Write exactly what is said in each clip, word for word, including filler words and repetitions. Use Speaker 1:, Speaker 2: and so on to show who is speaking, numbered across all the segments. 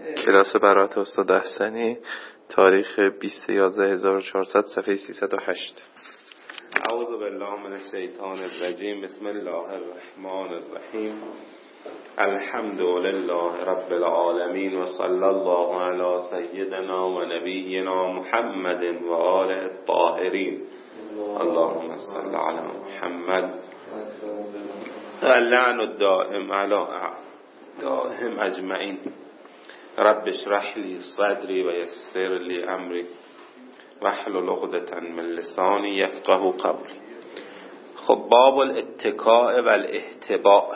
Speaker 1: کلاس برات استاد احسنی، تاریخ بیست یازده هزار و چهارصد، صفحه سیصد و هشت.
Speaker 2: اعوذ بالله من الشیطان الرجیم. بسم الله الرحمن الرحیم. الحمد لله رب العالمین و صلی الله علی سیدنا و نبینا محمد و آله الطاهرین. اللهم صل علی محمد. اللعن الدائم علی دائم اجمعین. رب اشرح لی صدری و یسر لی امری واحلل عقدة من لسانی یفقهوا قولی. خب، باب الاتکاء و الاحتباء.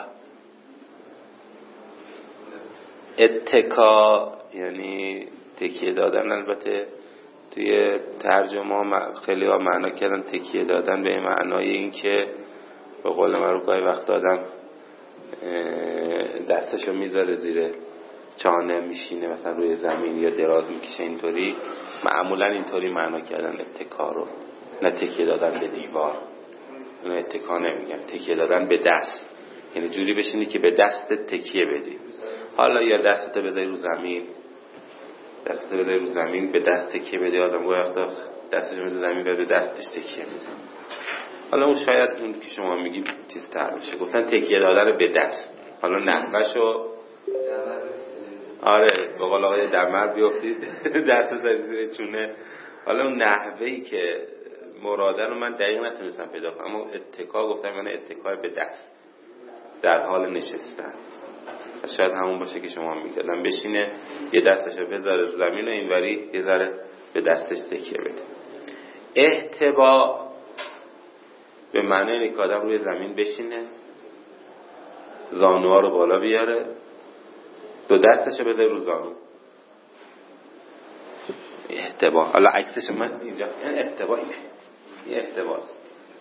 Speaker 2: اتکا یعنی تکیه دادن. البته توی ترجمه خیلی ها معنا کردن تکیه دادن به معنای این که به قول معروف گاهی وقت آدم دستشو میذاره زیر چانه میشینه مثلا روی زمین یا دراز میکشه، اینطوری معمولا اینطوری معنا کردن اتکا رو، نه تکیه دادن به دیوار. نه اتکا نمیگن، تکیه دادن به دست، یعنی جوری بشینی که به دستت تکیه بدی. حالا یا دستت بذاری رو زمین، دستت بذاری رو زمین به دست تکیه بدی. آدم گاهی وقتا دستش رو زمین به دستش تکیه میده. حالا اون شاید اون که شما میگید چیز تر بشه. گفتن تکیه دادن به دست. حالا نحوهشو آره به قول آقای دمر بیافتید دست بذارید زیر چونه. حالا اون نحوهی که مرادن رو من دقیق نتونستم پیدا کنم، اما اتکا گفتم یعنی اتکای به دست در حال نشستن. شاید همون باشه که شما میگردن بشینه یه دستش رو بذاره رو زمین و اینوری یه ذره به دستش تکیه بده. احتبا به معنی اینه که آدم روی زمین بشینه، زانوها رو بالا بیاره، دو دستشو بده رو زانو. احتبا. حالا عکسش من اینجا این احتبا اینه، این احتباست.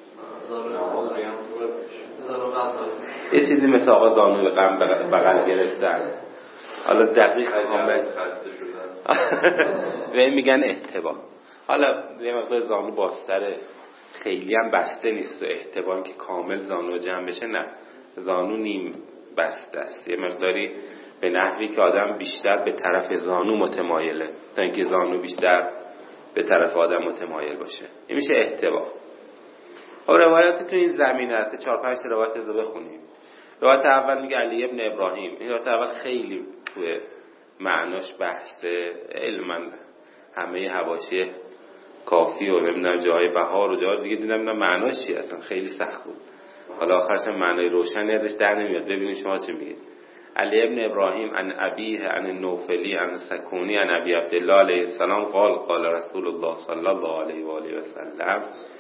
Speaker 2: یه چیزی مثل آقا زانو غم بغل گرفتن. حالا دقیق کامل و این میگن احتبا. حالا یه مقدار زانو باستره، خیلی هم بسته نیست و احتبا که کامل زانو جمع بشه، نه، زانو نیم بسته است، یه مقداری به نحوی که آدم بیشتر به طرف زانو متمایله تا اینکه زانو بیشتر به طرف آدم متمایل باشه. این میشه احتبا. خب روایاتی تو این زمینه هست، چهار پنج روایت رو بخونیم. روایت اول میگه علی ابن ابراهیم. این روایت اول خیلی توی معناش بحثه، علما همه حواشی کافی و نمیدونم جای بهار و جای دیگه دیدم معناش چی اصلا خیلی سخت بود. حالا آخرش معنای روشنی ازش در نمیاد. ببینید شما چی میگید. علی ابن ابراهیم عن ابیه عن نوفلی عن سکونی عن ابی عبدالله علیه السلام قال قال رسول الله صلی الله علیه و آله و سلم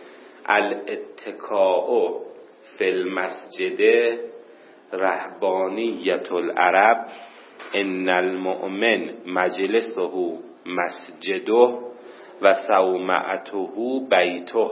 Speaker 2: الاتکاء فی المسجد رهبانیت العرب ان المؤمن مجلسه مسجده و صومعته بیته.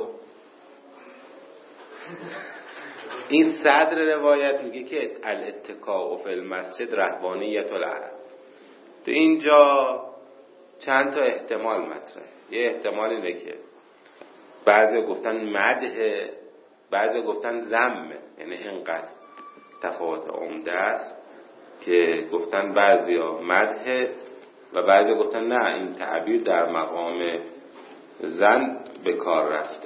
Speaker 2: این صدر روایت میگه که الاتکاء فی المسجد رهبانیت العرب. تو اینجا چند تا احتمال مطرحه. یه احتمال اینه که بعضی گفتن مدح، بعضی گفتن ذم، یعنی اینقدر تفاوت عمده است که گفتن بعضی ها مدح و بعضی گفتن نه، این تعبیر در مقام زن به کار رفته.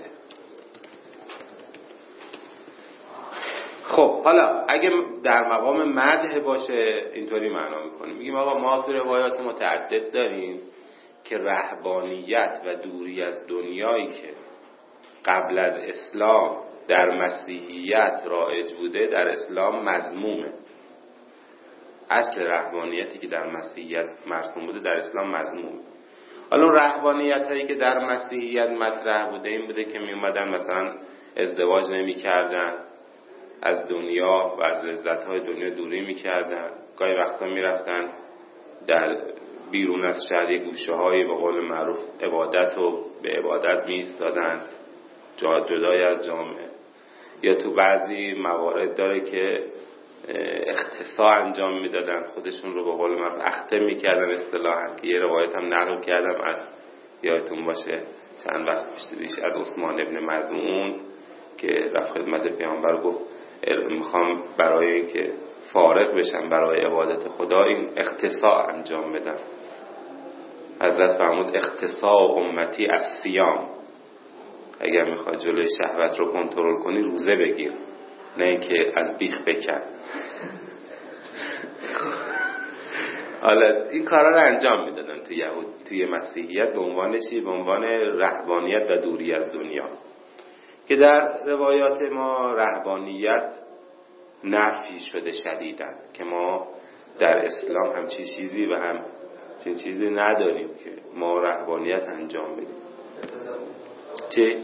Speaker 2: خب حالا اگه در مقام مدح باشه اینطوری معنا میکنیم، میگیم آقا ما تو روایات متعدد داریم که رهبانیت و دوری از دنیایی که قبل از اسلام در مسیحیت رایج بوده در اسلام مذمومه. اصل رهبانیتی که در مسیحیت مرسوم بوده در اسلام مذمومه. حالا رهبانیت هایی که در مسیحیت مطرح بوده این بوده که می اومدن مثلا ازدواج نمی کردن، از دنیا و از لذت های دنیا دوری می کردن، گاهی وقتا می رفتن در بیرون از شهر گوشه های به قول معروف عبادت و به عبادت می ایستادن جدای از جامعه. یا تو بعضی موارد داره که اختصاء انجام میدادن، خودشون رو به قول معروف اخته میکردن اصطلاحاً، که یه روایت هم نقل کردم از یادتون باشه چند وقت پیش از عثمان ابن مظعون که رفت خدمت پیامبر گفت میخوام برای اینکه فارغ بشن برای عبادت خدا، این اختصاء انجام بدن. حضرت فرمود اختصاء امتی از صیام، اگر میخوای جلوی شهوت رو کنترل کنی روزه بگیر، نه اینکه از بیخ بکن. حالا این کارا رو انجام میدادن تو یهود، توی مسیحیت به عنوان چی؟ به عنوان رهبانیت و دوری از دنیا، که در روایات ما رهبانیت نفی شده شدیداً، که ما در اسلام همچین چیزی و هم چین چیزی نداریم که ما رهبانیت انجام بدیم. چی؟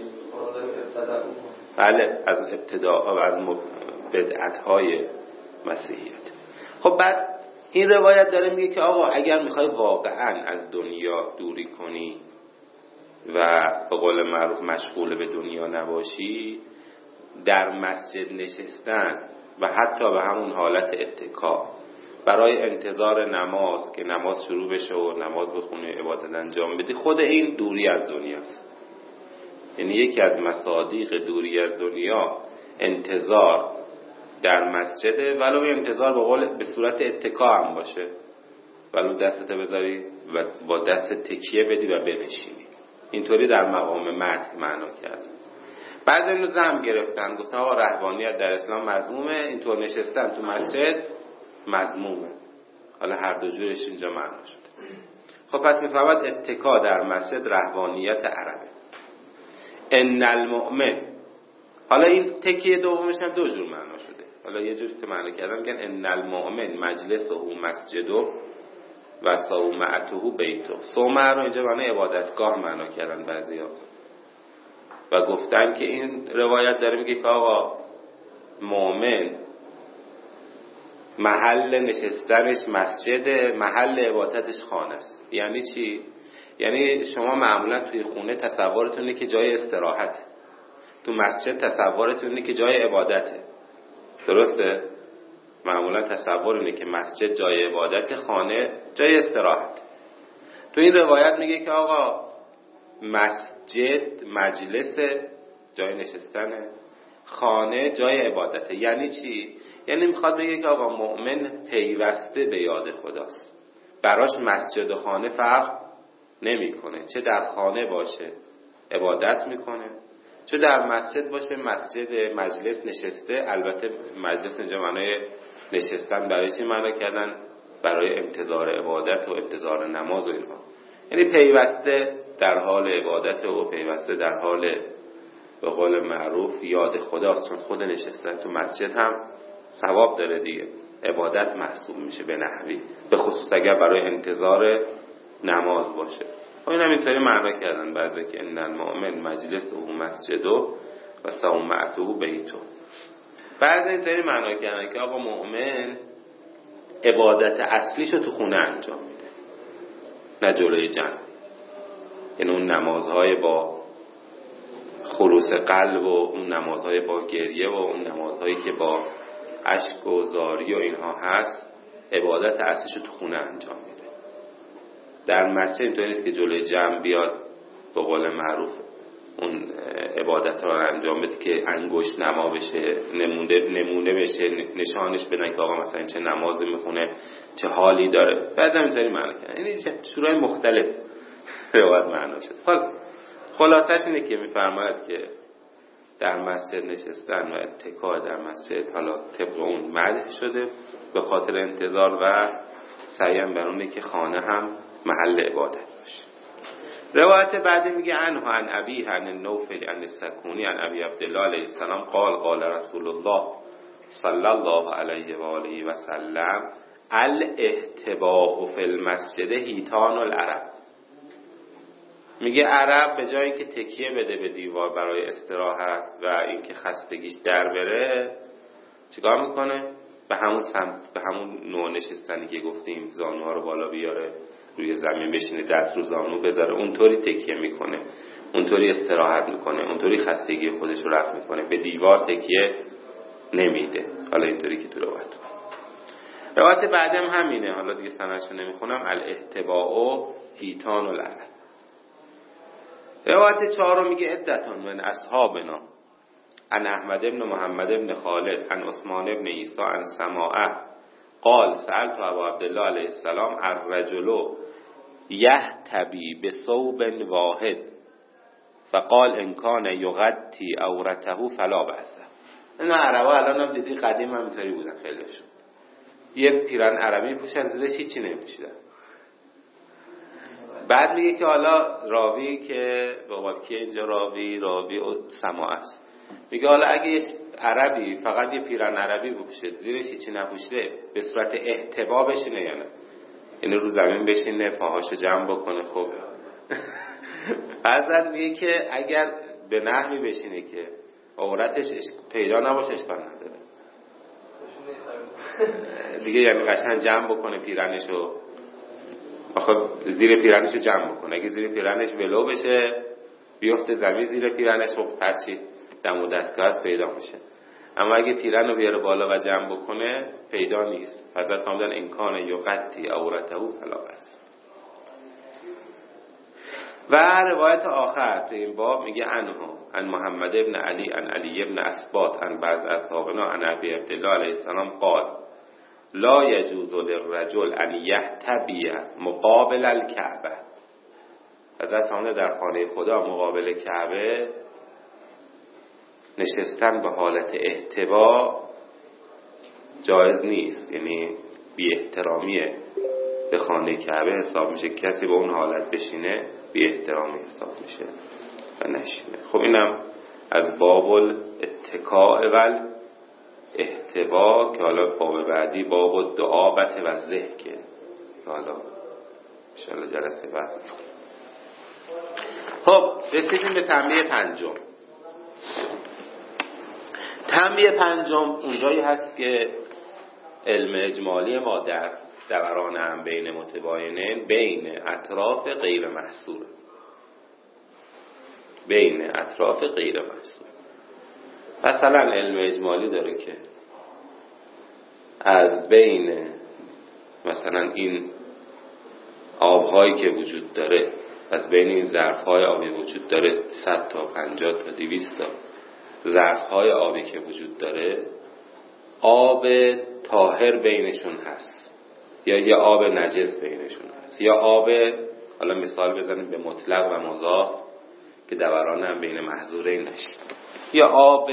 Speaker 2: بله، از ابتدا و از بدعت‌های مسیحیت. خب بعد این روایت داره میگه که آقا اگر میخوای واقعاً از دنیا دوری کنی و به قول معروف مشغول به دنیا نباشی، در مسجد نشستن و حتی به همون حالت اتکا برای انتظار نماز که نماز شروع بشه و نماز بخونی و عبادت انجام بدی، خود این دوری از دنیاست. یعنی یکی از مصادیق دوری از دنیا انتظار در مسجده، ولو انتظار به قول به صورت اتکا هم باشه، ولو دستت بذاری و با دست تکیه بدی و بنشینی. اینطوری در مقام مدح معنا کرد. بعضی اینو زم گرفتن، گفتن آقا رهبانیت در اسلام مذمومه، اینطور نشستن تو مسجد مذمومه. حالا هر دو جورش اینجا معنا شده. خب پس میفهمد اتکا در مسجد رهبانیت عربه. ان المؤمن، حالا این تکیه دومش هم دو جور معنا شده. حالا یه جوری که معنا کردن میگن ان المؤمن مجلسه مسجده و صومعته بیته. صومعه رو اینجا معنی عبادتگاه معنا کردن بعضیا و گفتن که این روایت داره میگه که آقا مؤمن محل نشستنش مسجد، محل عبادتش خانه است. یعنی چی؟ یعنی شما معمولا توی خونه تصورتونه که جای استراحت، تو مسجد تصورتونه که جای عبادته. درسته؟ معمولا تصور اینه که مسجد جای عبادت، خانه جای استراحت. تو این روایت میگه که آقا مسجد مجلس جای نشستنه، خانه جای عبادته. یعنی چی؟ یعنی میخواد بگه که آقا مؤمن پیوسته به یاد خداست، براش مسجد و خانه فرق نمیکنه، چه در خانه باشه عبادت میکنه، چه در مسجد باشه مسجد مجلس نشسته. البته مجلس اینجا معنای نشستن برای چی معنا کردن؟ برای انتظار عبادت و انتظار نماز و اینها. یعنی پیوسته در حال عبادت و پیوسته در حال به قول معروف یاد خداست، چون خود نشستن تو مسجد هم ثواب داره دیگه، عبادت محسوب میشه به نحوی، به خصوص اگر برای انتظار نماز باشه. و این هم اینطوری معنا کردن بعضی که ان المؤمن مجلس او مسجده و صومعته بیته. بعضی اینطوری معنا کردن که آقا مؤمن عبادت اصلیشو تو خونه انجام میده، نه جلوی جمع. یعنی اون نمازهای با خلوص قلب و اون نمازهای با گریه و اون نمازهایی که با اشک و زاری و اینها هست، عبادت اصلیشو تو خونه انجام میده. در مسجد اینطوری نیست که جلوی جمع بیاد به قول معروف اون عبادت را انجام بده که انگشت نما بشه، نمونه نمونه بشه، نشانش بدن که آقا مثلا چه نمازی میخونه، چه حالی داره. بعد هم اینطوری معنا کردن. یعنی شورای مختلف روایت معنا شد. حالا خلاصش اینه که میفرماید که در مسجد نشستن و اتکا در مسجد حالا طبق اون مدح شده به خاطر انتظار و سعیم بر اونه که خانه هم محل عبادت باشه. روایت بعدی میگه عنه عن ابی عن النوفل عن السکونی عن ابی عبدالله علیه السلام قال قال رسول الله صلی الله علیه و آله و سلم الاهتباء فی المسجد هیتان العرب. میگه عرب به جایی که تکیه بده به دیوار برای استراحت و اینکه خستگیش در بره، چیکار میکنه؟ به همون سمت، به همون نوع نشستنی که گفتیم، زانوها رو بالا بیاره، روی زمین بشینه، دست رو زانو بذاره، اونطوری تکیه میکنه، اونطوری استراحت میکنه، اونطوری خستگی خودش رو رفع میکنه، به دیوار تکیه نمیده. حالا اینطوری که تو روایت روایت بعدم همینه، حالا دیگه سندشو نمیخونم. الاهتباء هیتان العرب. روایت چهارم میگه عدتون من اصحابنا عن احمد بن محمد بن خالد عن عثمان بن عیسی عن سماعه قال سألت ابا عبدالله علیه السلام الرجل یحتبی بثوب واحد فقال ان کان یغطی عورته فلا بأس. این عربا الان هم دیدی قدیم هم اینطوری بودن خیلیشون، یه پیرن عربی پوشن زیرش هیچی نمیپوشیدن. بعد میگه که حالا راوی که بابا که اینجا راوی راوی سماع است، میگه حالا اگه یه عربی فقط یه پیرن عربی بپوشه زیرش هیچی نپوشیده به صورت احتبا بشینه یا نه؟ یعنی رو زمین بشینه پاهاشو جمع بکنه. خب بعضی میگه که اگر به نحوی بشینه که عورتش پیدا نباشه اشکال نداره دیگه، یعنی قشنگ جمع بکنه پیرنشو، آخه زیر پیرنشو جمع بکنه. اگه زیر پیرنش ولو بشه بیفته زمین زیر پیرنش، خب پس چی دم و دستگاه هست پیدا میشه. اما اگه پیرن رو بیاره بالا و جمع بکنه پیدا نیست. حضرت فرمودن امکان یغطی عورته فلا بأس. و روایت آخر تو این باب میگه عنه عن محمد ابن علی عن علی ابن اسباط عن بعض اصحابنا عن ابی عبدالله علیه السلام قال لا یجوز للرجل ان یحتبی مقابل الکعبه. حضرت فرمودن در خانه خدا مقابل کعبه نشستن به حالت احتبا جایز نیست، یعنی بی احترامیه به خانه کعبه حساب میشه. کسی به اون حالت بشینه بی احترامی حساب میشه و نشینه. خب اینم از باب الاتکاء و احتبا که حالا باب بعدی باب دعابت و ضحکه، حالا انشاءالله جلسه بعد. خب رسیدیم به تنبیه پنجم. تنبیه پنجم اونجایی هست که علم اجمالی ما در دوران هم بین متباینین بین اطراف غیر محصور، بین اطراف غیر محصور. مثلا علم اجمالی داره که از بین مثلا این آبهایی که وجود داره، از بین این ظرفهای آبی وجود داره صد تا پنجاه تا دویست تا ظرفهای آبی که وجود داره، آب طاهر بینشون هست یا یه آب نجس بینشون هست، یا آب، حالا مثال بزنیم به مطلق و مضاف که دوران هم بین محظورین نشه، یا آب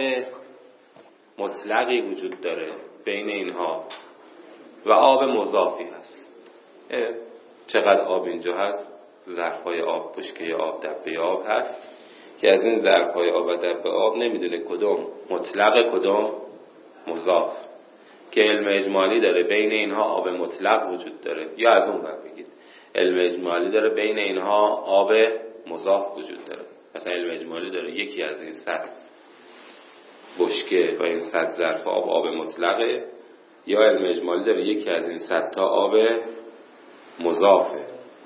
Speaker 2: مطلقی وجود داره بین اینها و آب مضافی هست. چقدر آب اینجا هست؟ ظرفهای آب، بشکه آب، دبه آب هست که از این ظرفهای آب و دبه آب نمیدونه کدوم مطلق کدوم مضاف، که علم اجمالی داره بین اینها آب مطلق وجود داره، یا از اون ور بگید علم اجمالی داره بین اینها آب مضاف وجود داره. مثلا علم اجمالی داره یکی از این صد بشکه و این صد ظرف آب آب مطلقه، یا علم اجمالی داره یکی از این صد تا آب مضافه.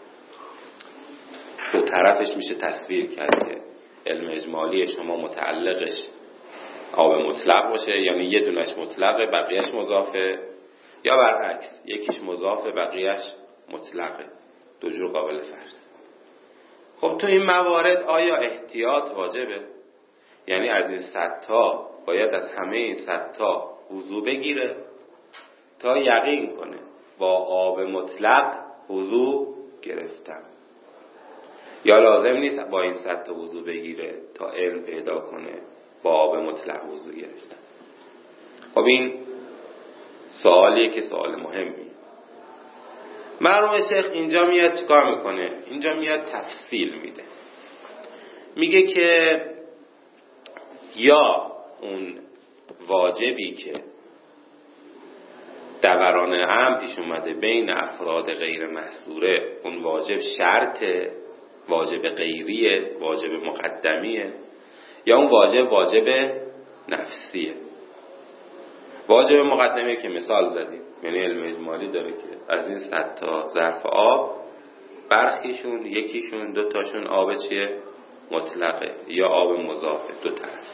Speaker 2: دو طرفش میشه تصویر کرد که علم اجمالی شما متعلقش آب مطلق باشه، یعنی یه دونش مطلقه بقیهش مضافه، یا برعکس یکیش مضافه بقیهش مطلقه. دو جور قابل فرض. خب تو این موارد آیا احتیاط واجبه؟ یعنی از این صد تا باید از همه این صد تا وضو بگیره تا یقین کنه با آب مطلق وضو گرفتن، یا لازم نیست با این صد تا وضو بگیره تا علم پیدا کنه با آب مطلق وضو گرفتن؟ خب این سوالیه که سوال مهمی. مرحوم شیخ اینجا میاد چیکار میکنه؟ اینجا میاد تفصیل میده، میگه که یا اون واجبی که دوران عام پیش اومده بین افراد غیر محصوره، اون واجب شرطه، واجب غیریه، واجب مقدمیه، یا اون واجب واجب نفسیه. واجب مقدمیه که مثال زدیم، یعنی علم اجمالی داره که از این صد تا ظرف آب برخیشون یکیشون دو تاشون آب چیه؟ مطلقه یا آب مضافه، دو طرف.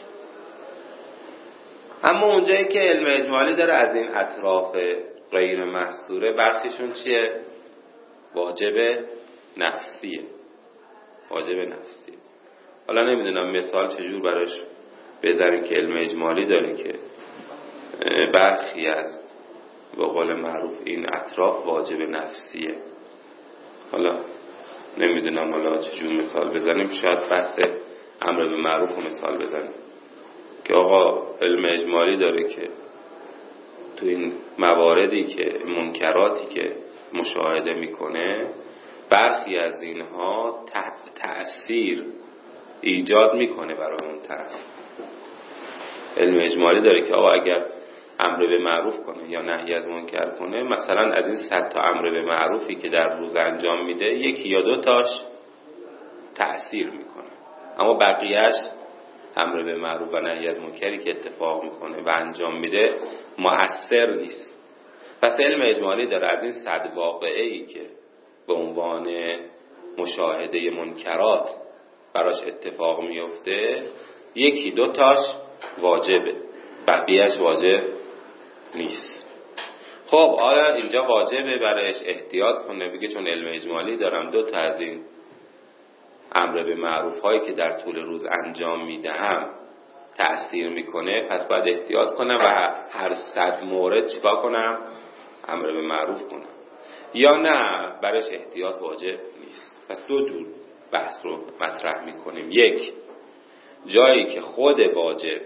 Speaker 2: اما اونجایی که علم اجمالی داره از این اطراف غیر محصوره برخیشون چیه؟ واجب نفسیه، واجب نفسیه. حالا نمیدونم مثال چجور براش بذاریم که علم اجمالی داره که برخی از به قول معروف این اطراف واجب نفسیه. حالا نمیدونم حالا چجور مثال بزنیم، شاید بحث امر به معروف رو مثال بزنیم که آقا علم اجمالی داره که تو این مواردی که منکراتی که مشاهده میکنه برخی از اینها تأثیر ایجاد میکنه برای اون طرف. علم اجمالی داره که آقا اگر امر به معروف کنه یا نهی از منکر کنه، مثلا از این صد تا امر به معروفی که در روز انجام میده یکی یا دو تاش تأثیر میکنه، اما بقیهش امر به معروف و نهی از منکری که اتفاق میکنه و انجام میده مؤثر نیست. پس علم اجمالی داره از این صد واقعه‌ای که به عنوان مشاهده منکرات براش اتفاق میفته یکی دو تاش واجبه، بقیهش واجب نیست. خب آیا اینجا واجبه برایش احتیاط کنه؟ بگه چون علم اجمالی دارم دو تا از این امر به معروف هایی که در طول روز انجام میدهم تأثیر میکنه، پس باید احتیاط کنم و هر صد مورد چیکار کنم؟ امر به معروف کنم. یا نه برایش احتیاط واجب نیست. پس دو جور بحث رو مطرح میکنیم. یک، جایی که خود واجب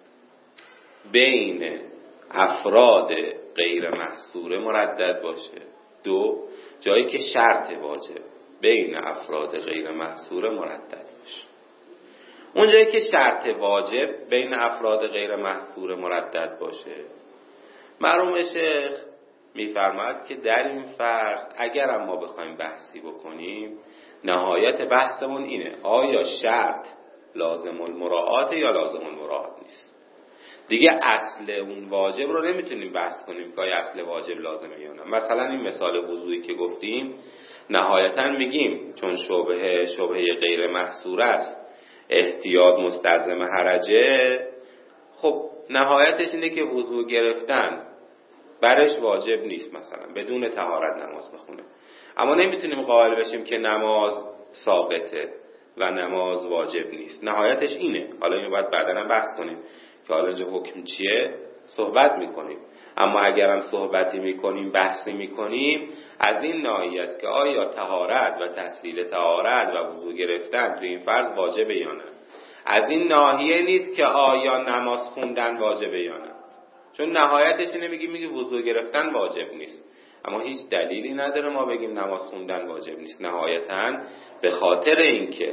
Speaker 2: بین افراد غیر محصوره مردد باشه. دو، جایی که شرط واجب بین افراد غیر محصوره مردد باشه. اون جایی که شرط واجب بین افراد غیر محصوره مردد باشه، مرحوم شیخ میفرماید که در این فرض اگر ما بخوایم بحثی بکنیم، نهایت بحثمون اینه آیا شرط لازم المراعات یا لازم المراعات نیست. دیگه اصل اون واجب رو نمیتونیم بحث کنیم که آیا اصل واجب لازمه یا نه. مثلا این مثال وضوئی که گفتیم، نهایتا میگیم چون شبهه شبهه غیر محصور است، احتیاط مستلزم حرجه، خب نهایتش اینه که وضو گرفتن برش واجب نیست، مثلا بدون طهارت نماز بخونه. اما نمیتونیم قائل بشیم که نماز ساقطه و نماز واجب نیست. نهایتش اینه. حالا اینو باید بعدا هم بحث کنیم که حالا اینجا حکم چیه، صحبت میکنیم. اما اگرم صحبتی میکنیم، بحثی میکنیم، از این ناحیه است که آیا طهارت و تحصیل طهارت و وضو گرفتن تو این فرض واجبه یا نه. از این ناحیه نیست که آیا نماز خوندن واجبه یا نه. چون نهایتش اینه میگیم میگه وضو گرفتن واجب نیست، اما هیچ دلیلی نداره ما بگیم نماز خوندن واجب نیست. نهایتاً به خاطر اینکه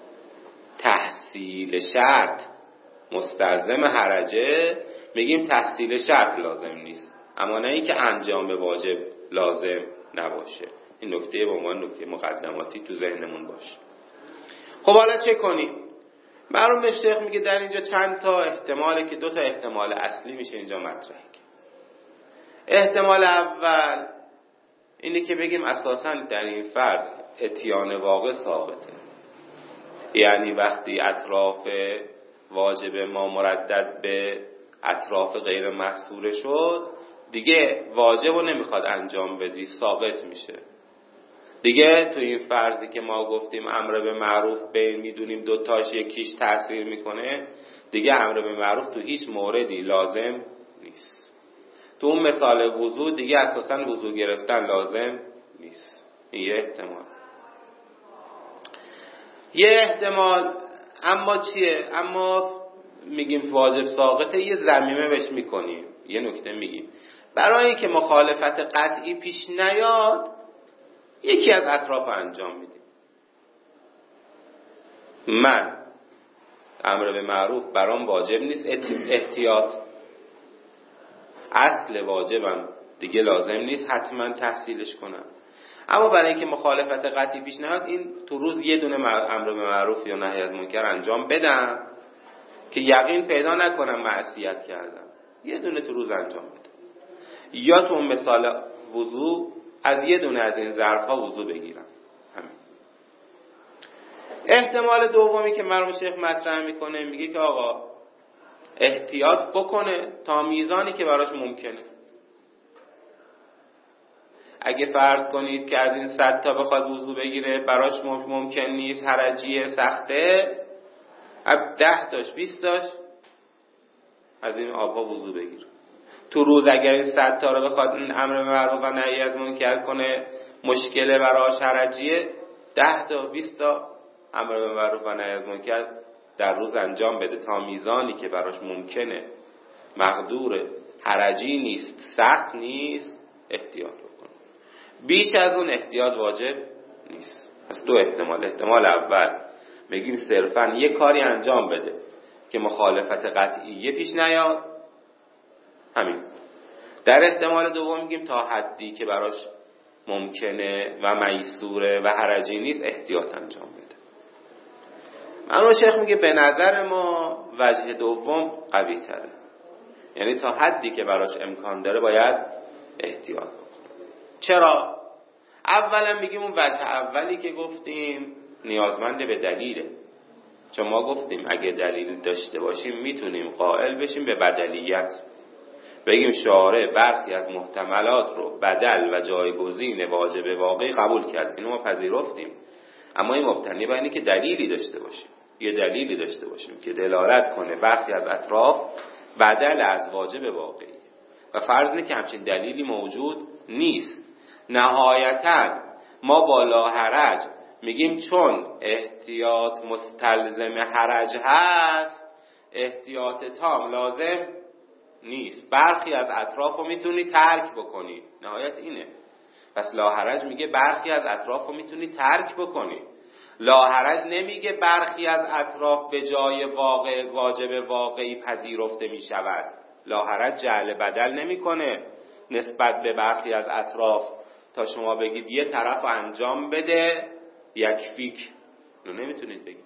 Speaker 2: تحصیل شرط مستلزم حرجه میگیم تحصیل شرط لازم نیست، اما نه اینکه انجام واجب لازم نباشه. این نکته به عنوان نکته مقدماتی تو ذهنمون باشه. خب حالا چه کنیم؟ مرحوم شیخ میگه در اینجا چند تا احتماله که دو تا احتمال اصلی میشه اینجا مطرح کرد. احتمال اول اینه که بگیم اساساً در این فرض اتیان واقع ساقطه، یعنی وقتی اطراف واجب ما مردد به اطراف غیر محصوره شد، دیگه واجب رو نمیخواد انجام بدی، ساقط میشه دیگه. تو این فرضی که ما گفتیم امر به معروف بین میدونیم دوتاش یکیش تأثیر میکنه، دیگه امر به معروف تو هیچ موردی لازم نیست. تو اون مثال وضو دیگه اساساً وضو گرفتن لازم نیست. این یه احتمال. یه احتمال اما چیه؟ اما میگیم واجب ساقطه، یه ضمیمه بهش میکنیم. یه نکته میگیم برای اینکه مخالفت قطعی پیش نیاد یکی از اطراف انجام میدیم. من امر به معروف برام واجب نیست، احتیاط، اصل واجبم دیگه لازم نیست حتما تحصیلش کنم، اما برای اینکه مخالفت قطعی پیش نیاد این تو روز یه دونه امر به معروف یا نهی از منکر انجام بدم که یقین پیدا نکنم معصیت کردم، یه دونه تو روز انجام بدم. یا تو مثال وضو از یه دونه از این ظرف‌ها وضو بگیرم. همین. احتمال دومی که مرحوم شیخ مطرح میکنه میگه که آقا احتیاط بکنه تا میزانی که براش ممکنه. اگه فرض کنید که از این صد تا بخواد وضو بگیره براش ممکن نیست، حرجیه، سخته، از ده تاش بیست تاش از این آبها وضو بگیره. تو روز اگر این صد تا رو بخواد این امر به معروف و نهی از منکر کنه مشکل براش حرجیه، ده تا بیست تا امر به معروف و نهی از منکر در روز انجام بده تا میزانی که براش ممکنه، مقدوره، حرجی نیست، سخت نیست، احتیاط بکنه. بیش از اون احتیاط واجب نیست. پس دو احتمال. احتمال اول میگیم صرفا یه کاری انجام بده که مخالفت قطعیه پیش نیاد، همین. در احتمال دوم میگیم تا حدی که براش ممکنه و میسوره و حرجی نیست احتیاط انجام بده. منو شیخ میگه به نظر ما وجه دوم قوی تره، یعنی تا حدی که براش امکان داره باید احتیاط بکنه. چرا؟ اولا میگیم اون وجه اولی که گفتیم نیازمند به دلیله، چون ما گفتیم اگه دلیل داشته باشیم میتونیم قائل بشیم به بدلیت، بگیم شارع برخی از محتملات رو بدل و جایگزین واجب واقعی قبول کرد، اینو ما پذیرفتیم. اما این مبتنی بر اینه که دلیلی داشته باشیم، یه دلیلی داشته باشیم که دلالت کنه برخی از اطراف بدل از واجب واقعی، و فرض اینه که همچین دلیلی موجود نیست. نهایتاً ما با لا حرج میگیم چون احتیاط مستلزم حرج هست، احتیاط تام لازم نیست، برخی از اطراف رو میتونی ترک بکنی. نهایت اینه. پس لا حرج میگه برخی از اطراف رو میتونی ترک بکنی. لا حرج نمیگه برخی از اطراف به جای واقع واجب واقعی پذیرفته میشود. لا حرج جعل بدل نمیکنه نسبت به برخی از اطراف تا شما بگید یه طرف انجام بده یکفیک، رو نمیتونید بگید.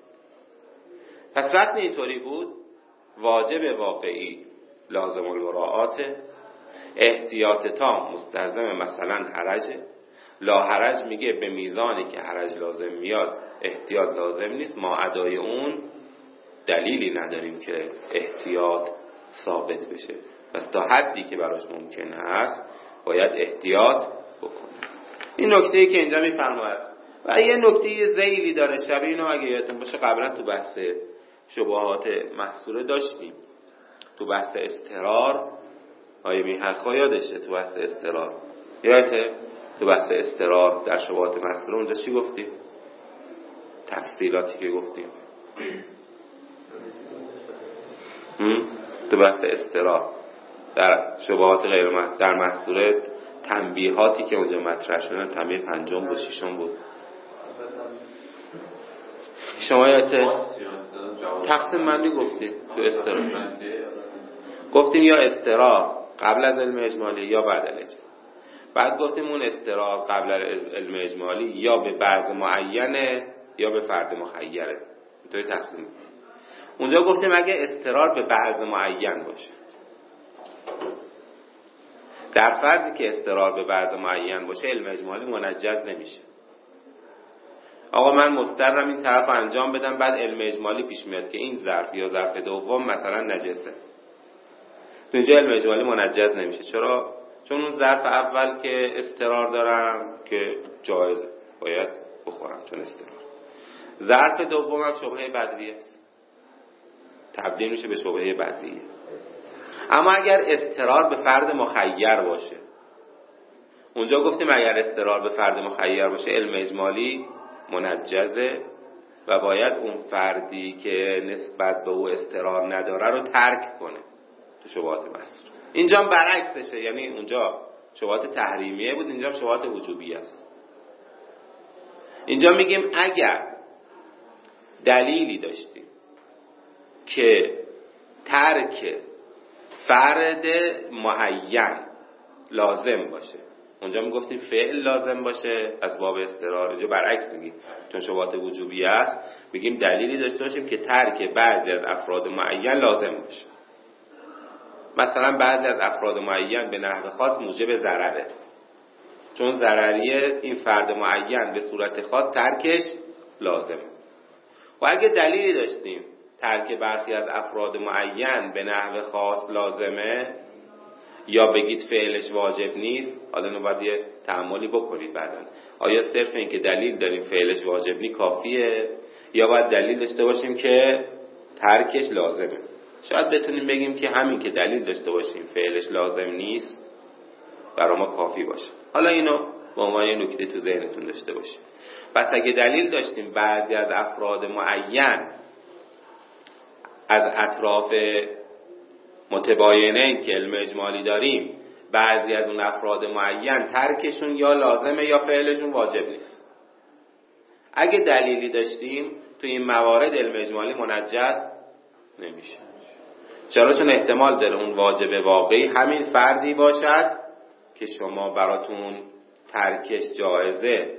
Speaker 2: پس وقتی اینطوری بود واجب واقعی لازم المراعات، احتیاط تام مستلزم مثلا حرجه، لا حرج میگه به میزانی که حرج لازم میاد احتیاط لازم نیست، ما ادای اون دلیلی نداریم که احتیاط ثابت بشه. پس تا حدی که براش ممکن هست باید احتیاط بکنه. این نکته‌ای که اینجا میفرماید و یه نکته ذیلی داره، شبیه اینو اگه یادتون باشه قبلا تو بحث شبهات محصوره داشتیم، تو بحث استقرار آیه میحرخا یادشه، تو بحث استقرار یادته؟ تو بحث استقرار در شبهات محصوره اونجا چی گفتیم؟ تفصیلاتی که گفتیم تو بحث استقرار در شبهات غیر مح... در محصوره تنبیهاتی که اونجا مطرح شدن، تنبیه پنجم بود ششم بود، شما یادته؟ تقسیم بندی گفتیم تو استقرار، گفتیم یا استقرار قبل از علم اجمالی یا بعد از اجمالی. بعد گفتیم اون استقرار قبل از علم اجمالی یا به بعض معینه یا به فرد مخیره، اینطوری تقسیم. اونجا گفتیم اگه استقرار به بعض معین باشه، در فرضی که استقرار به بعض معین باشه علم اجمالی منجز نمیشه. آقا من مضطرم این طرف انجام بدم، بعد علم اجمالی پیش میاد که این ظرف یا ظرف دوم مثلا نجسه، اینجا علم اجمالی منجز نمیشه. چرا؟ چون اون ظرف اول که استقرار دارم که جایز باید بخورم چون استقرار، ظرف دوم هم شبهه بدویه است، تبدیل میشه به شبهه بدویه. اما اگر استقرار به فرد مخیر باشه، اونجا گفتیم اگر استقرار به فرد مخیر باشه علم اجمالی منجزه و باید اون فردی که نسبت به او استقرار نداره رو ترک کنه تو شبهات محصور. اینجا هم برعکسشه، یعنی اونجا شبهات تحریمیه بود، اینجا هم شبهات وجوبیه است. اینجا میگیم اگر دلیلی داشتیم که ترک فرد معین لازم باشه، اونجا میگفتیم فعل لازم باشه از باب استقرار، اینجا برعکس میگیم چون شبهات وجوبیه است میگیم دلیلی داشته باشیم که ترک بعضی از افراد معین لازم باشه. مثلا بعضی از افراد معین به نحو خاص موجب ضرره، چون ضرریه این فرد معین به صورت خاص ترکش لازمه. و اگه دلیلی داشتیم ترک برخی از افراد معین به نحو خاص لازمه یا بگید فعلش واجب نیست، حالا اینو باید یه تأملی بکنید بعداً، آیا صرف این که دلیل داریم فعلش واجب نی کافیه یا باید دلیل داشته باشیم که ترکش لازمه؟ شاید بتونیم بگیم که همین که دلیل داشته باشیم فعلش لازم نیست برای ما کافی باشه. حالا اینو به عنوان یه نکته تو ذهنتون داشته باشیم. پس اگه دلیل داشتیم بعضی از افراد معین از اطراف متباینین که علم اجمالی داریم، بعضی از اون افراد معین ترکشون یا لازمه یا فعلشون واجب نیست. اگه دلیلی داشتیم تو این موارد علم اجمالی منجز نمیشه. چرا؟ چون احتمال داره اون واجب واقعی همین فردی باشد که شما براتون ترکش جایزه،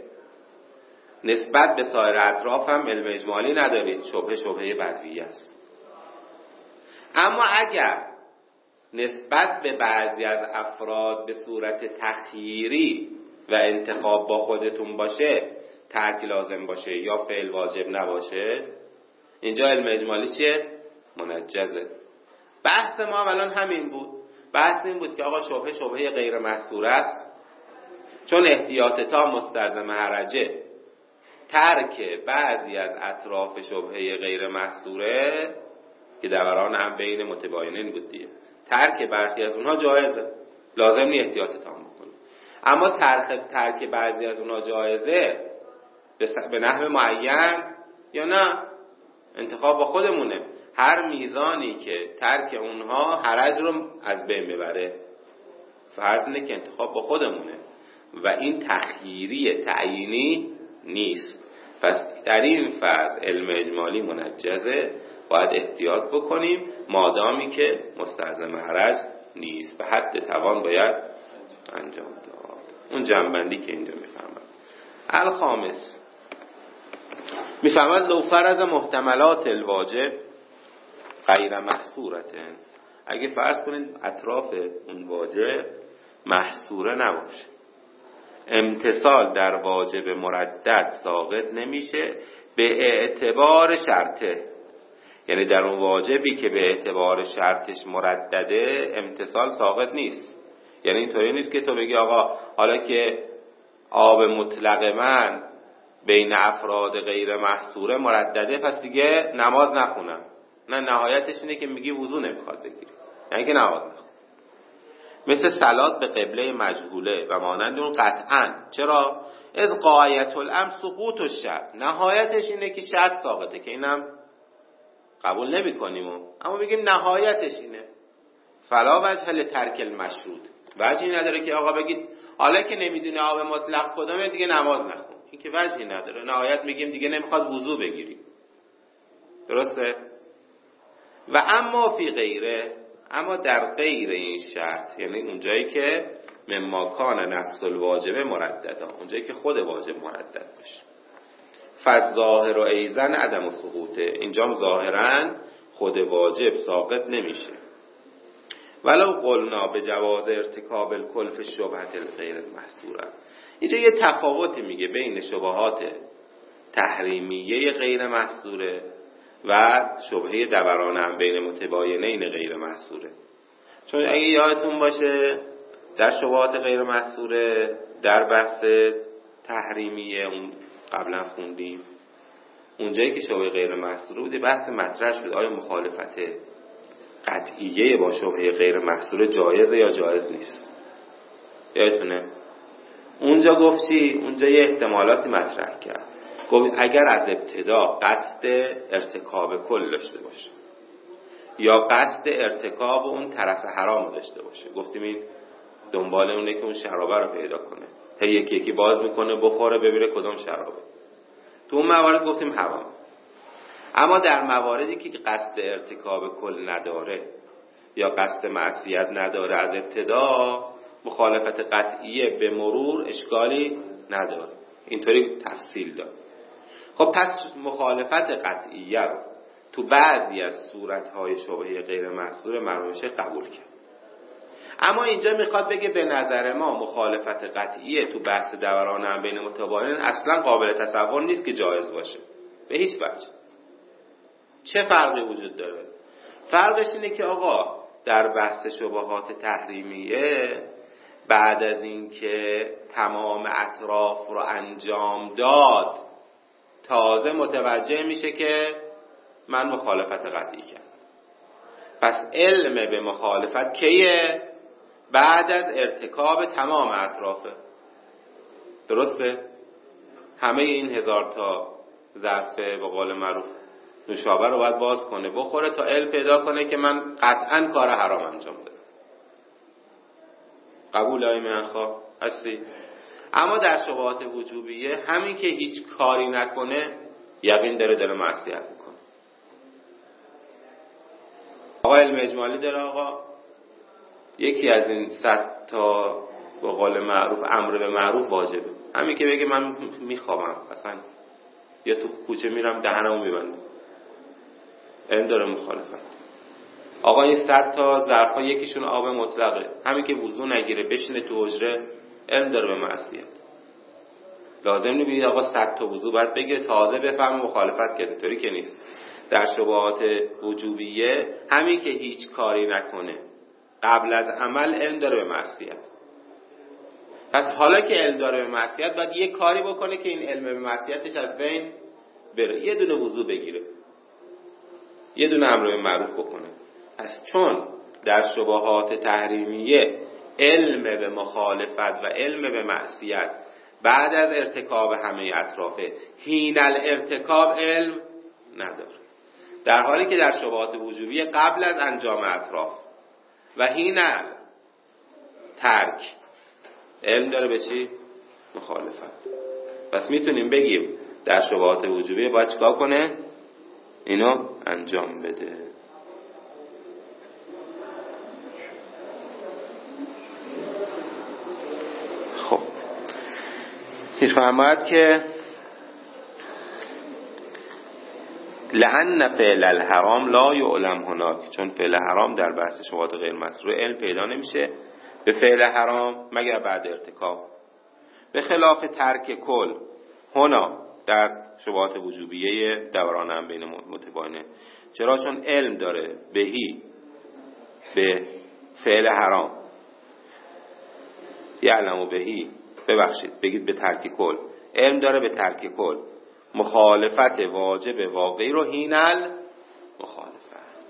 Speaker 2: نسبت به سایر اطراف هم علم اجمالی ندارید، شبهه شبهه بدویه است. اما اگر نسبت به بعضی از افراد به صورت تخییری و انتخاب با خودتون باشه، ترک لازم باشه یا فعل واجب نباشه، اینجا علم اجمالی چیه؟ منجزه. بحث ما الان همین بود. بحث این بود که آقا شبهه شبهه غیر محصوره است، چون احتیاط تا مستلزم حرجه، ترک بعضی از اطراف شبهه غیر محصوره که دوران هم بین متباینین بود دیگه، ترک برخی از اونها جایزه، لازم نیست احتیاط تام بکنیم. اما ترک ترک بعضی از اونها جایزه به نحو معین یا نه، انتخاب با خودمونه. هر میزانی که ترک اونها حرج رو از بین ببره، فرض اینه که انتخاب با خودمونه و این تخییری تعیینی نیست. پس در این فاز علم اجمالی منجزه، باید احتیاط بکنیم مادامی که مستلزم حرج نیست، به حد توان باید انجام داد. اون جنبندی که اینجا میفهمد. الخامس میفهمد لو فرض محتملات الواجب غیر محصورتن، اگه فرض کنید اطراف اون واجب محصوره نباشه، امتصال در واجب مردد ساقط نمیشه به اعتبار شرطه. یعنی در اون واجبی که به اعتبار شرطش مردده امتصال ساقط نیست. یعنی اینطوری نیست که تو بگی آقا حالا که آب مطلق من بین افراد غیر محصوره مردده پس دیگه نماز نخونم. نه، نهایتش اینه که میگی وضو نمیخواد بگیری، یعنی که نماز نخون. مثل صلات به قبله مجهوله و مانند اون قطعاً. چرا؟ از غایت الامر سقوط الشرط، نهایتش اینه که شرط ساقطه، که اینم قبول نمی کنیم، اما بگیم نهایتش اینه. فلا وجه لترک المشروط، وجهی نداره که آقا بگید حالا که نمیدونه آب مطلق کدامه دیگه نماز نخون، این که وجهی نداره. نهایت میگیم دیگه نمیخواد وضو بگیری، درسته؟ و اما فی غیره، اما در غیر این شرط، یعنی اونجایی که مما کان نفس الواجب مرددا، اونجایی که خود واجب مردد باشه، فالظاهر و ایزن عدم سقوطه، اینجام ظاهرا خود واجب ساقط نمیشه. ولو قلنا به جواز ارتکاب الکلف شبهت الغیر محصوره، اینجا یه تفاوتی میگه بین شبهات تحریمیه غیر محصوره و شبهه دوران هم بین متباینین غیر محصوره. چون اگه یادتون باشه در شبهات غیر محصوره در بحث تحریمیه اون قبلا خوندیم، اونجایی که شبهه غیر محصوره بوده بحث مطرح شد آیا مخالفت قطعیه با شبهه غیر محصوره جایزه یا جایز نیست. یادتونه اونجا گفت چی؟ اونجا یه احتمالاتی مطرح کرد، گفت اگر از ابتدا قصد ارتکاب کل داشته باشه یا قصد ارتکاب اون طرف حرام داشته باشه، گفتیم این دنبال اونه که اون شرابه رو پیدا کنه، هی یکی یکی باز میکنه بخوره ببینه کدوم شرابه. تو اون موارد گفتیم حرام. اما در مواردی که قصد ارتکاب کل نداره یا قصد معصیت نداره از ابتدا، مخالفت قطعیه به مرور اشکالی نداره. اینطوری تفصیل داد. خب پس مخالفت قطعیه رو تو بعضی از صورتهای شبهه غیر محصور مرموشه قبول کرد. اما اینجا میخواد بگه به نظر ما مخالفت قطعیه تو بحث دوران هم بین متباینین اصلا قابل تصور نیست که جایز باشه به هیچ وجه. چه فرقی وجود داره؟ فرقش اینه که آقا در بحث شبهات تحریمیه بعد از اینکه تمام اطراف رو انجام داد تازه متوجه میشه که من مخالفت قطعی کردم. پس علم به مخالفت کیه؟ بعد از ارتکاب تمام اطرافه. درسته؟ همه این هزار تا ظرفه به قول معروف نوشابه رو باید باز کنه بخوره تا علم پیدا کنه که من قطعا کار حرام انجام دادم. قبول های میانخواه هستی؟ اما در شبهات وجوبیه همین که هیچ کاری نکنه یقین داره داره معصیت میکنه. آقا علم اجمالی داره، آقا یکی از این صد تا به قول معروف امر به معروف واجبه. همین که بگه من میخوابم اصلا یا تو کوچه میرم دهنمو میبندم، علم داره مخالفت. آقا این صد تا ظرفا یکیشون آب مطلقه، همین که وضو نگیره بشینه تو حجره علم داره به معصیت. لازم نمیبینید آقا صد تا وضو باید بگیره تازه بفهم مخالفت کرده، طوری که نیست. در شبهات وجوبیه همین که هیچ کاری نکنه قبل از عمل علم داره به معصیت. پس حالا که علم داره به معصیت باید یه کاری بکنه که این علم به معصیتش از بین بره. یه دونه وضو بگیره، یه دونه امر به معروف بکنه. پس چون در شبهات تحریمیه علم به مخالفت و علم به معصیت بعد از ارتکاب همه اطرافه، حین الارتکاب علم نداره، در حالی که در شبهات وجوبیه قبل از انجام اطراف و حین ترک علم داره به چی؟ مخالفت. پس میتونیم بگیم در شبهات وجوبیه باید چیکار کنه؟ اینو انجام بده. خب میفرماید که لأن فعل الحرام لا یعلم هناک، چون فعل حرام در بحث شبهات غیر مسروع علم پیدا نمیشه به فعل حرام مگر بعد ارتکاب، به خلاف ترک کل هنا در شبهات وجوبیه دوران هم بین متباینه. چرا؟ چون علم داره بهی به فعل حرام، یعلم بهی، ببخشید بگید به ترک کل، علم داره به ترک کل مخالفت واجب واقعی رو هینل مخالفت.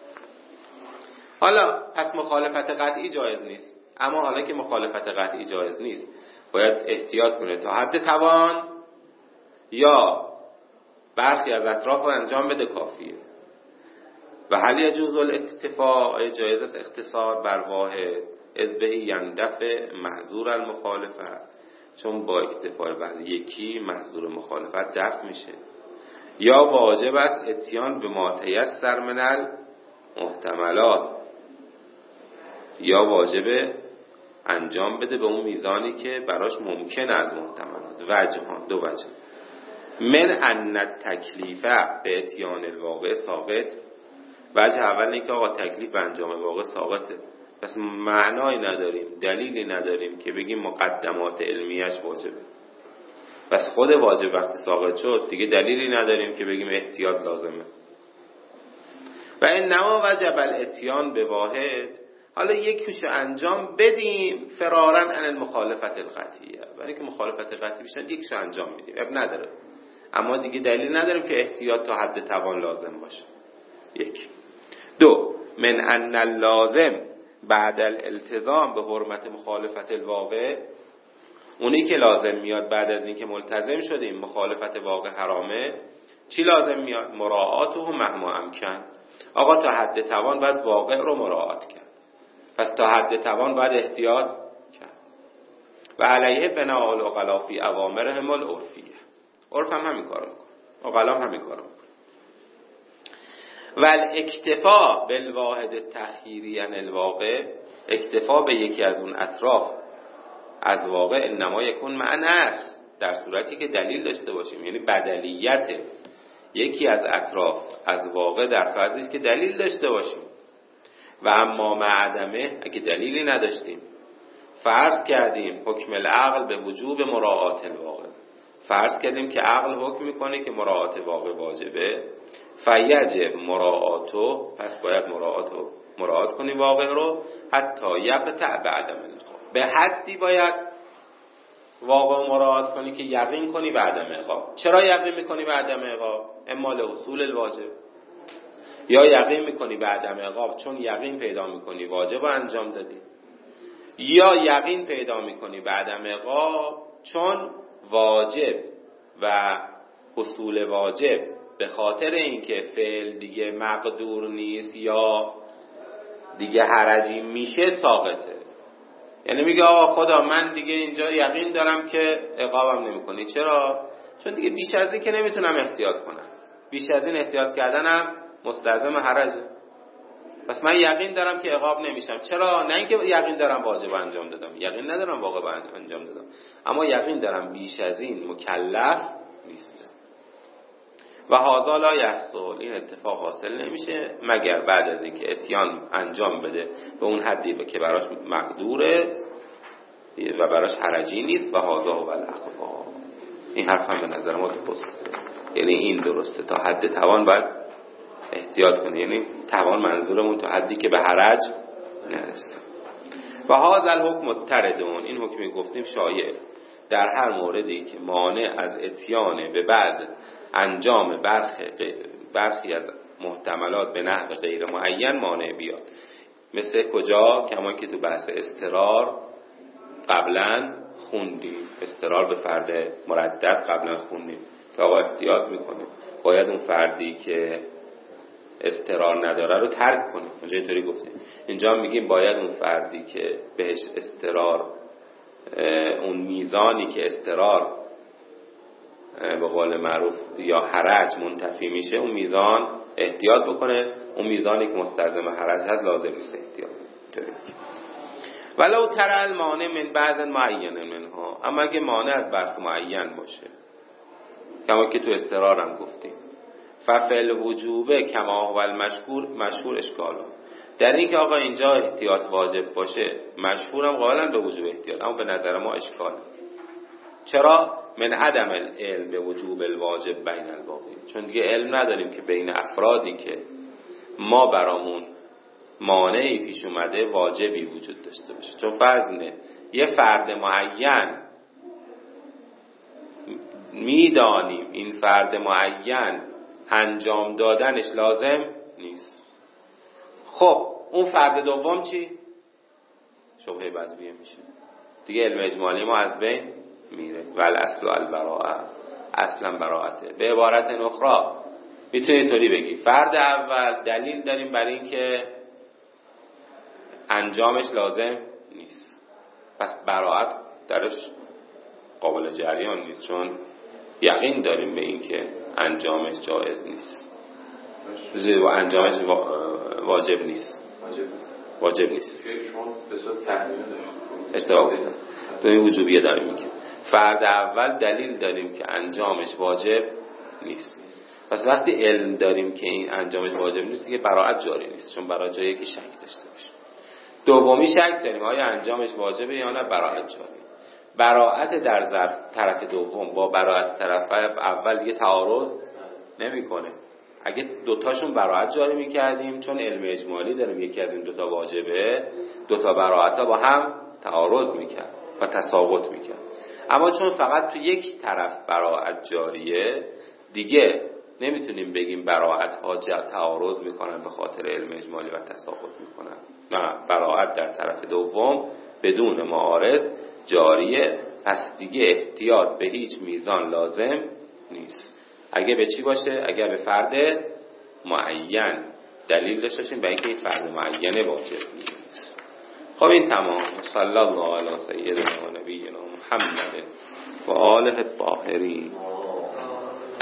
Speaker 2: حالا پس مخالفت قطعی جایز نیست، اما حالا که مخالفت قطعی جایز نیست باید احتیاط کنه تا حد توان، یا برخی از اطراف رو انجام بده کافیه. و هل یجوز الاکتفاء، جایز است اختصار بر واحد از به یندفع محظور المخالفت، چون با اکتفای بر یکی محظور مخالفت دفع میشه. یا واجب است اتیان به ما تیسر من المحتملات، یا واجب انجام بده به اون میزانی که براش ممکن از محتملات. وجه ها دو وجه. من ان التکلیفه به اتیان الواقع ثابت، وجه اول اینکه آقا تکلیف به انجام واقع ثابته، پس معنایی نداریم دلیلی نداریم که بگیم مقدمات علمیش واجبه. پس خود واجب وقتی ثابت شد دیگه دلیلی نداریم که بگیم احتیاط لازمه. و انما وجب الاتیان به واحد، حالا یکیشو انجام بدیم فرارن عن المخالفت القطعیه، برای که مخالفت قطعی بشن یکیشو انجام میدیم اب نداره، اما دیگه دلیل نداریم که احتیاط تا حد توان لازم باشه. یک. دو، من ان اللازم بعد الالتزام به حرمت مخالفت الواقع، اونی که لازم میاد بعد از اینکه ملتزم شدیم مخالفت واقع حرامه، چی لازم میاد؟ مراعاته مهما امکن. آقا تا حد توان باید واقع رو مراعات کرد، پس تا حد توان باید احتیاط کرد. و علیه بناء العقلاء فی اوامرهم العرفیه، عرف هم همین کارو میکنه، عقلا هم همین کارو میکنه. و الاکتفا بالواحد تخییری عن الواقع، اکتفا به یکی از اون اطراف از واقع انما یکون معنی است، در صورتی که دلیل داشته باشیم، یعنی بدلیت یکی از اطراف از واقع در فرضی است که دلیل داشته باشیم. و اما معدمه اگه دلیلی نداشتیم، فرض کردیم حکم العقل به وجوب مراعات الواقع، فرض کردیم که عقل حکم میکنه که مراعات واقع واجبه، فیجب مراعاتو، پس باید مراعاتو مراعات کنی واقع رو، حتی یقطع بعد من به حدی باید واقع مراعات کنی که یقین کنی بعد عقاب. چرا یقین میکنی بعد عقاب؟ اما لحصول الواجب، یا یقین میکنی به عدم عقاب چون یقین پیدا میکنی واجب رو انجام دادی، یا یقین پیدا میکنی به عدم عقاب چون واجب و حصول واجب به خاطر اینکه فعل دیگه مقدور نیست یا دیگه حرجی میشه ساقطه. یعنی میگه آقا خدا من دیگه اینجا یقین دارم که عقابم نمیکنی. چرا؟ چون دیگه بیش از این که نمیتونم احتیاط کنم، بیش از این احتیاط کردنم مستلزم حرجه. پس من یقین دارم که عقاب نمیشم. چرا؟ نه اینکه یقین دارم واجب انجام دادم، یقین ندارم واجب انجام دادم، اما یقین دارم بیش از این مکلف نیست. و هذا لا یحصل، این اتفاق حاصل نمیشه مگر بعد از اینکه اتیان انجام بده به اون حدی که براش مقدوره و براش حرجی نیست. و هذا هو الاخفا، این حرف هم به نظر ما درسته، یعنی این درسته تا حد توان باید احتیاط کنه، یعنی توان منظورمون تا حدی که به حرج نرسه. و هذا الحکم متردون، این حکمی گفتیم شایع در هر موردی که مانع از اتیان به بعد انجام برخی, برخی از محتملات به نحو غیر معین مانع بیاد. مثل کجا؟ کما که تو بحث استرار قبلا خوندیم، استرار به فرد مردد قبلا خوندیم که آقا احتیاط میکنه باید اون فردی که استرار نداره رو ترک کنه. اونجا اینطوری گفتیم. اینجا میگیم باید اون فردی که بهش استرار، اون میزانی که استرار به قول معروف یا حرج منتفی میشه، اون میزان احتیاط بکنه، اون میزانی که مستلزم حرج هست لازم نیست احتیاط. ولو ترى المانع من بعض معین منها، اما اگه مانع از برخی معین باشه کما که تو استرار هم گفتیم، ففعل وجوبه کما هو المشهور مشهور اشکاله، در این که آقا اینجا احتیاط واجب باشه مشهورم قائلا به وجوب احتیاط، اما به نظر ما اشکال. چرا؟ من عدم العلم به وجوب الواجب بین الباقی، چون دیگه علم نداریم که بین افرادی که ما برامون مانعی پیش اومده واجبی وجود داشته باشه. چون فرض اینه یه فرد معین میدانیم این فرد معین انجام دادنش لازم نیست، خب اون فرد دوم چی؟ شبهه بدویه میشه دیگه، علم اجمالی ما از بین میره. ول اصل البراءه، اصلا براءته. به عبارت اخرى میتونی اینطوری بگی فرد اول دلیل داریم برای این که انجامش لازم نیست، پس براءت درش قابل جریان نیست، چون یقین داریم به این که انجامش جایز نیست و انجامش واجب نیست، واجب نیست. اشتباه گفتم، تو این وجوبیه داریم میگیم. فرد اول دلیل داریم که انجامش واجب نیست، پس وقتی علم داریم که این انجامش واجب نیست دیگه براءت جاری نیست، چون براءت جایی که شک داشته باشه. دومی شک داریم آیا انجامش واجبه یا نه، براءت جاری. براءت در ظرف طرف دوم با براءت طرف اول دیگه تعارض نمیکنه. اگه دوتاشون براءت جاری میکردیم چون علم اجمالی داریم یکی از این دوتا واجبه، دوتا براءت ها با هم تعارض میکرد و تساقط میکرد. اما چون فقط تو یک طرف براءت جاریه دیگه نمیتونیم بگیم براءت ها تعارض میکنن به خاطر علم اجمالی و تساقط میکنن. نه، براءت در طرف دوم بدون معارض جاریه، پس دیگه احتیاط به هیچ میزان لازم نیست. اگه به چی باشه؟ اگه به فرد معین دلیل داشته باشیم به اینکه این فرد معینه واجب نیست. خب این تمام. صلی الله علی سیدنا و نبینا محمد و آله الطاهرین.